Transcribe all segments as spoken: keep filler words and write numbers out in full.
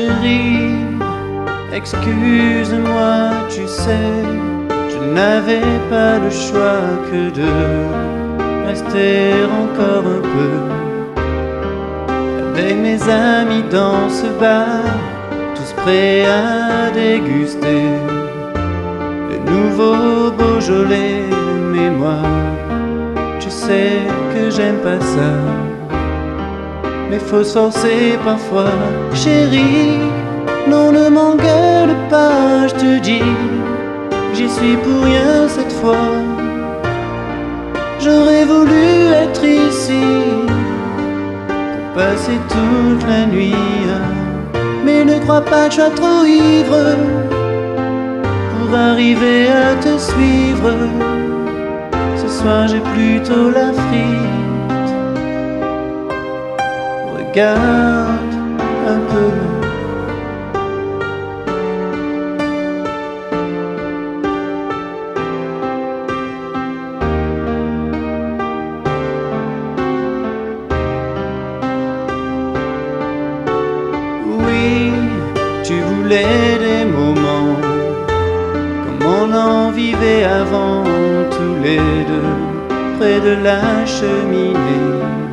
chérie, excuse-moi, tu sais, je n'avais pas le choix que de rester encore un peu avec mes amis dans ce bar, tous prêts à déguster le nouveau Beaujolais. Mais moi, tu sais que j'aime pas ça, mais faut se forcer parfois. Chérie, non, ne m'engueule pas, je te dis, j'y suis pour rien cette fois. J'aurais voulu être ici pour passer toute la nuit, mais ne crois pas que je sois trop ivre pour arriver à te suivre. Ce soir j'ai plutôt la frite. Regarde un peu. Oui, tu voulais des moments comme on en vivait avant, tous les deux près de la cheminée,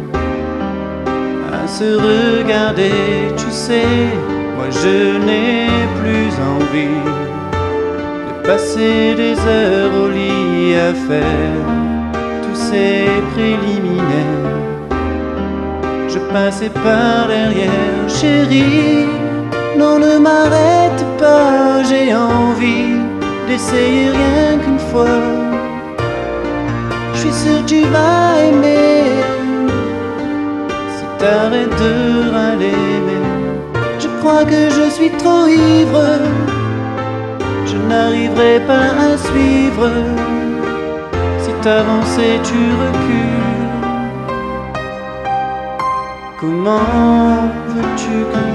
à se regarder. Tu sais, moi je n'ai plus envie de passer des heures au lit à faire tous ces préliminaires. Je passais par derrière. Chérie, non, ne m'arrête pas, j'ai envie d'essayer rien qu'une fois. Je suis sûr que tu vas aimer si t'arrêtes de râler. Mais je crois que je suis trop ivre, je n'arriverai pas à suivre. Si t'avances et tu recules, comment veux-tu que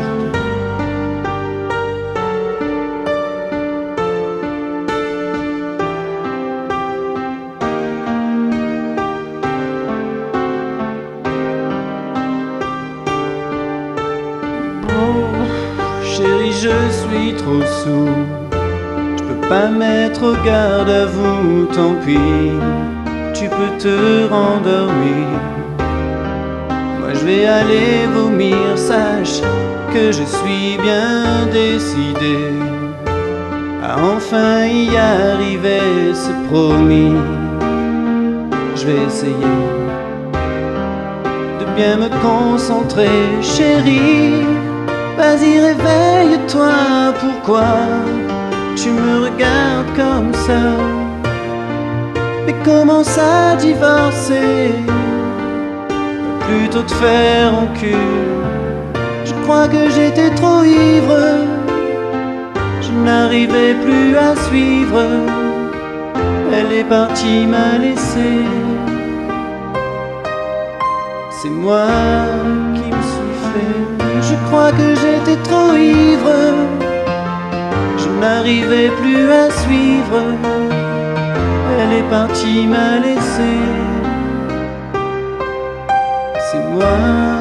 Chérie, je suis trop sourd, je peux pas mettre au garde à vous, tant pis, tu peux te rendormir. Moi je vais aller vomir, sache que je suis bien décidé à enfin y arriver, c'est promis. Je vais essayer de bien me concentrer. Chérie, vas-y, réveille-toi, pourquoi tu me regardes comme ça? Mais commence à divorcer, plutôt te faire en cul. Je crois que j'étais trop ivre, je n'arrivais plus à suivre. Elle est partie, m'a laissé. C'est moi qui me suis fait. Je crois que j'étais trop ivre, je n'arrivais plus à suivre. Elle est partie, m'a laissé. C'est moi.